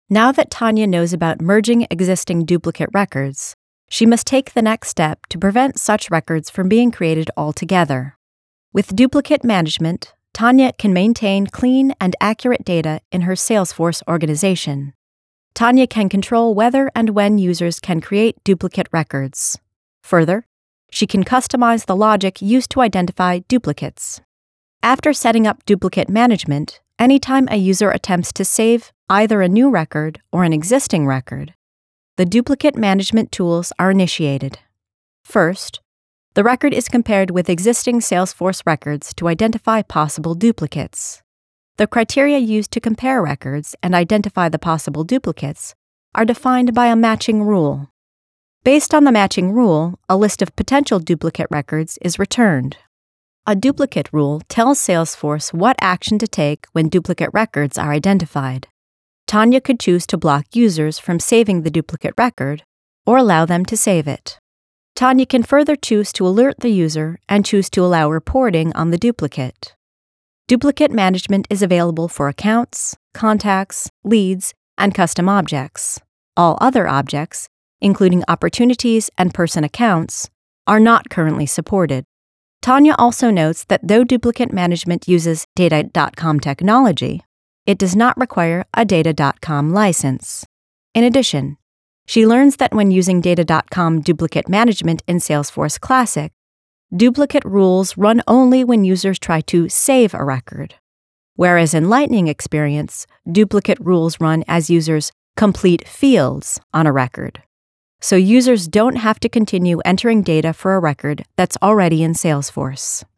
Now that Tanya knows about merging existing duplicate records, she must take the next step to prevent such records from being created altogether. With duplicate management, Tanya can maintain clean and accurate data in her Salesforce organization. Tanya can control whether and when users can create duplicate records. Further, she can customize the logic used to identify duplicates. After setting up duplicate management, anytime a user attempts to save either a new record or an existing record, the duplicate management tools are initiated. First, the record is compared with existing Salesforce records to identify possible duplicates. The criteria used to compare records and identify the possible duplicates are defined by a matching rule. Based on the matching rule, a list of potential duplicate records is returned. A duplicate rule tells Salesforce what action to take when duplicate records are identified. Tanya could choose to block users from saving the duplicate record or allow them to save it. Tanya can further choose to alert the user and choose to allow reporting on the duplicate. Duplicate management is available for accounts, contacts, leads, and custom objects. All other objects, including opportunities and person accounts, are not currently supported. Tanya also notes that though duplicate management uses Data.com technology, it does not require a Data.com license. In addition, she learns that when using Data.com duplicate management in Salesforce Classic, duplicate rules run only when users try to save a record, whereas in Lightning Experience, duplicate rules run as users complete fields on a record. So users don't have to continue entering data for a record that's already in Salesforce.